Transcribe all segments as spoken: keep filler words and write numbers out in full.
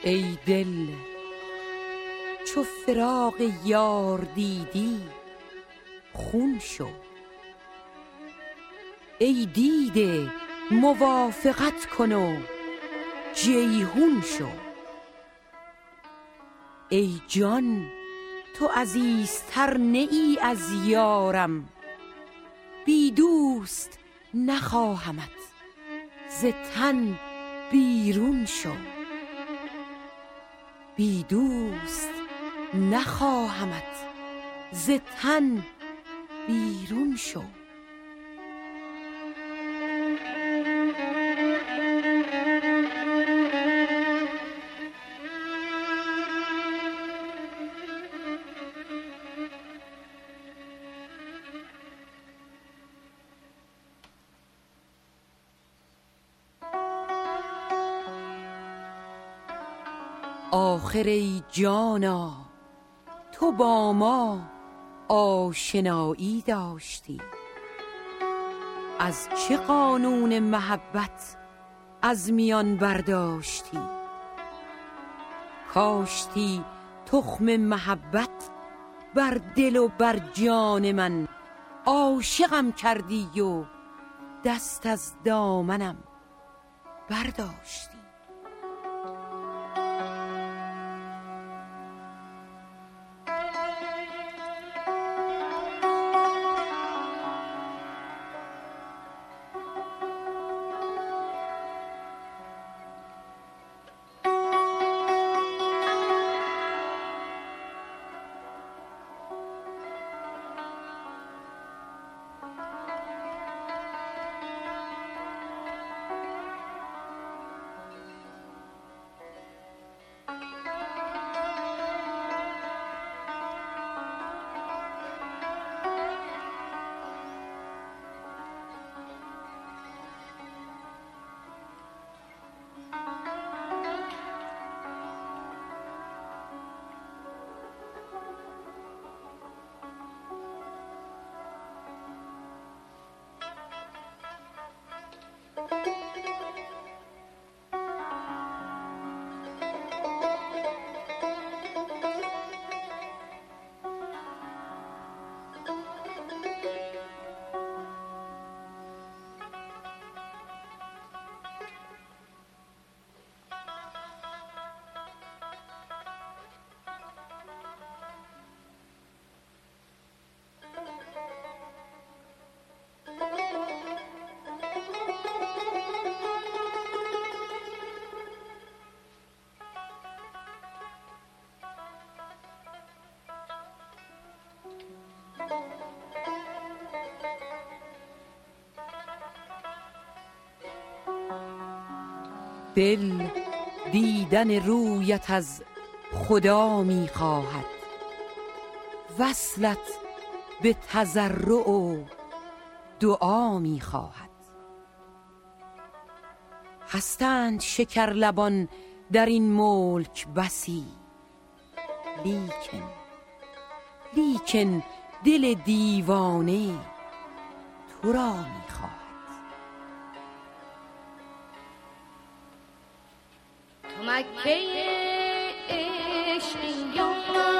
ای دل چو فراق یار دیدی خون شو، ای دیده موافقت کن و جیحون شو. ای جان تو عزیزتر نه ای از یارم، بی دوست نخواهمت ز تن بیرون شو. بی دوست نخواهمت ز تن بیرون شو. آخر ای جانا تو با ما آشنایی داشتی، از چه قانون محبت از میان برداشتی؟ کاشتی تخم محبت بر دل و بر جان من، عاشقم کردی و دست از دامنم برداشتی. دل دیدن رویت از خدا می خواهد، وصلت به تضرع و دعا می خواهد. هستند شکرلبان در این ملک بسی، لیکن لیکن دل دیوانه تو را می خواهد. تو مکه عشقی و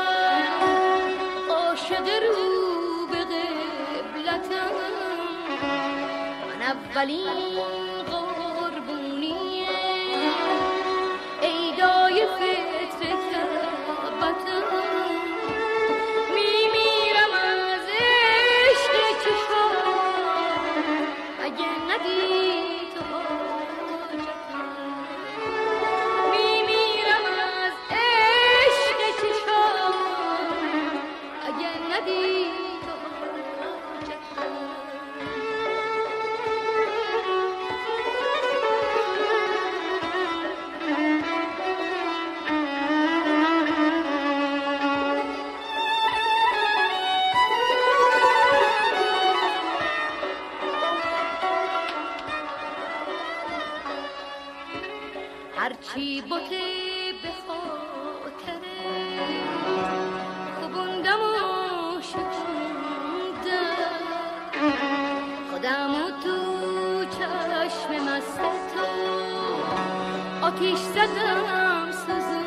عاشق رو به قبلتم، من اولین قربونی ایدای فطر کعبتم. میمیرم از عشق چشم اگه ندی تو حاجتم. میمیرم از عشق چشم اگه ندی تو حاجتم. هرچی بوده به خاطره خوبوندم و شکوندم، خودم و تو چشم مست تو آتیش زدم سوزوندم.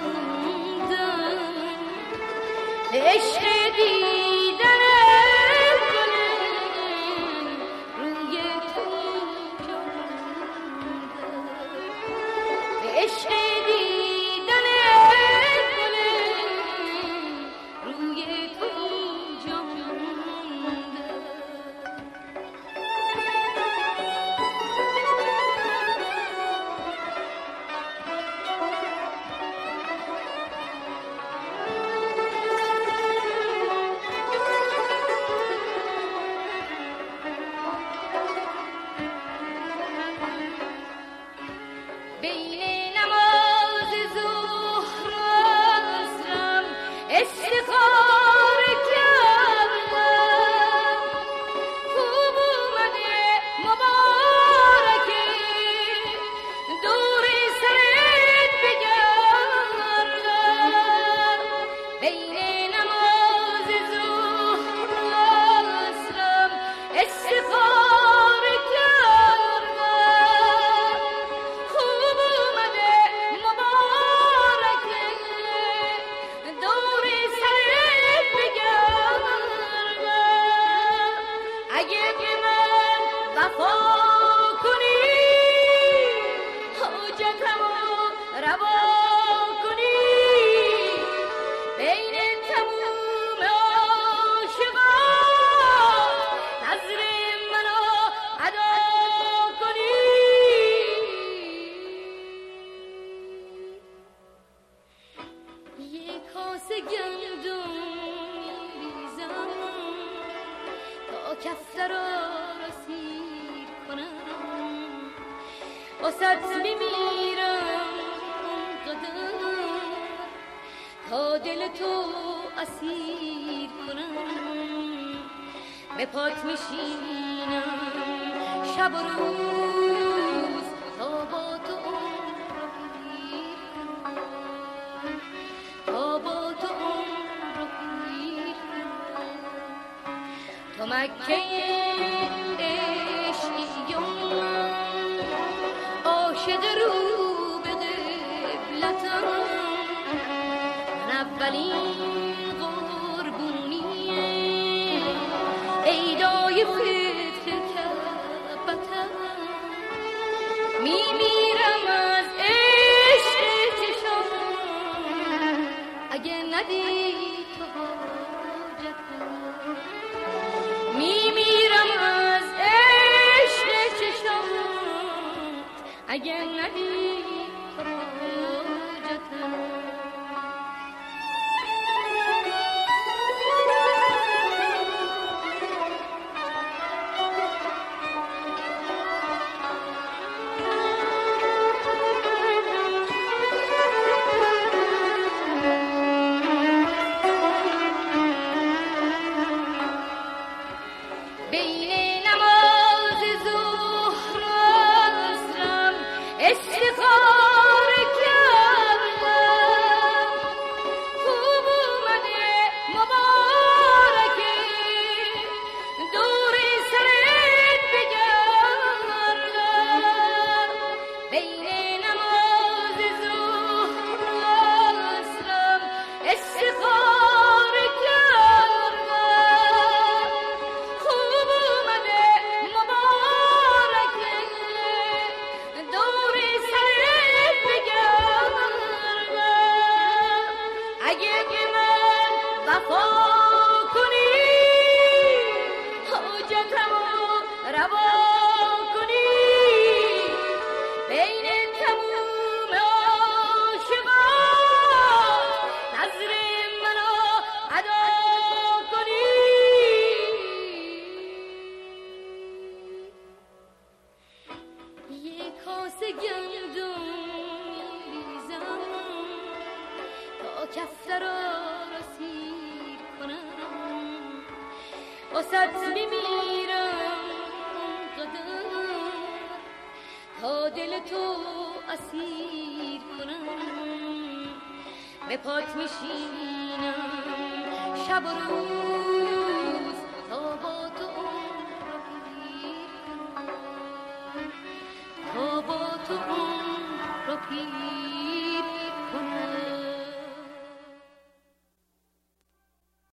تو با تو عمر رو پیر